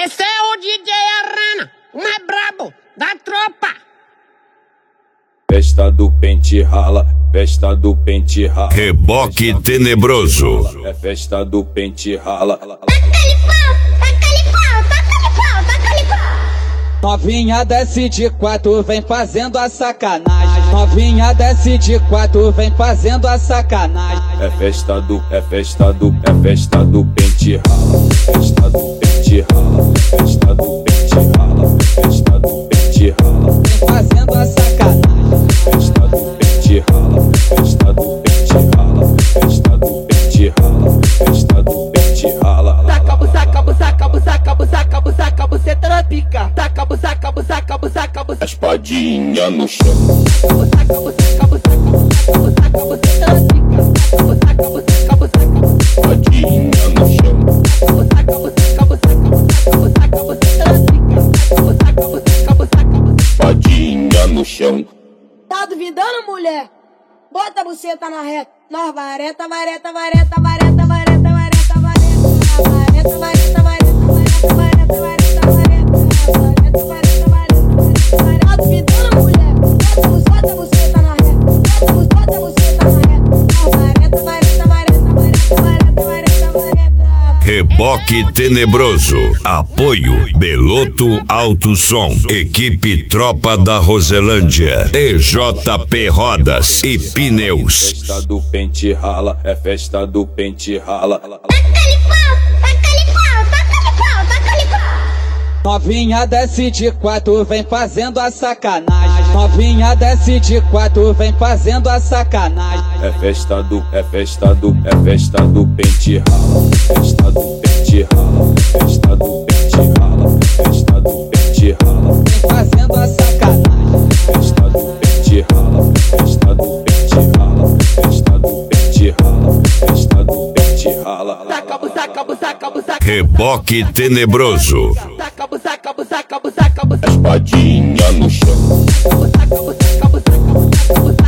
Esse é o DJ Arana, o mais brabo da tropa. Festa do pente rala, festa do pente rala. Reboque tenebroso. É festa do pente rala. Taca-lhe pau, taca-lhe pau, taca-lhe pau, taca-lhe pau. Novinha desce de quatro, vem fazendo a sacanagem. Novinha desce de quatro, vem fazendo a sacanagem. É festa do pente rala. Festa do pente rala, festa do pente rala, festa do pente rala. Vem fazendo a sacanagem. Festa do pente rala, festa do pente rala, festa do pente rala, festa do pente rala. Saca, busaca, busaca, busaca, busaca, busaca, buceta na pica. Saca, busaca, busaca, busaca, busaca. Espadinha no chão. Busaca, busaca, busaca, busaca, busaca, buceta na pica. Busaca, busaca, busaca, Espadinha no chão. busaca, busaca, busaca, busaca, busaca, buceta na pica. Busaca, busaca, busaca, busaca. Espadinha no chão. Tá duvidando, mulher? Bota a buceta na reta. Nós vareta, vareta, vareta, vareta, vareta, vareta, vareta, vareta, vareta, vareta, vareta, vareta, vareta, vareta, vareta, vareta. Tá duvidando, mulher? Bota a buceta na reta. Bota a buceta na reta. Nós vareta, vareta, vareta, vareta, vareta, vareta, vareta. Reboque tenebroso. Apoio Beloto Alto Som. Equipe Tropa da Roselândia. EJP Rodas e Pneus. Festa do pente rala, é festa do pente rala. Taca-lhe pau, taca-lhe pau, taca-lhe pau, taca-lhe pau. Novinha desce de quatro, vem fazendo a sacanagem. Novinha desce de quatro, vem fazendo a sacanagem. É festa do pente rala. Festa do pente rala, festa do pente rala, festa do pente rala. Vem fazendo a sacanagem. Festa do pente rala, festa do pente rala, festa do pente rala, festa do pente rala. Saca, busaca, busaca, busaca. Reboque tenebroso. Saca, busaca, busaca, busaca, busaca. Espadinha no chão. Busaca, busaca, busaca, busaca, busaca.